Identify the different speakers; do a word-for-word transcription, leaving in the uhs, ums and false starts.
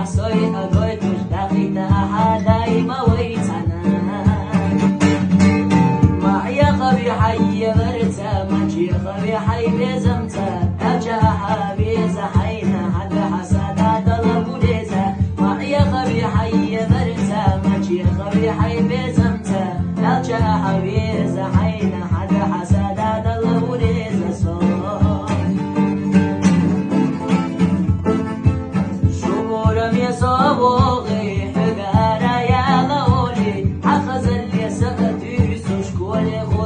Speaker 1: يحصي أقويت مش دخيت أحد ما ويتنا معي خبي حي برتا ماشي خبي حي بزمتا أجا حبيز حينا حد حسد دل بوليزا معي خبي حي برتا ماشي خبي حي بزمتا أجا حبيز حينا حد حسد دل بوليزا صوت شمورم يصابوغي حقارا يا لولي حخز اللي سقطي سوشكولي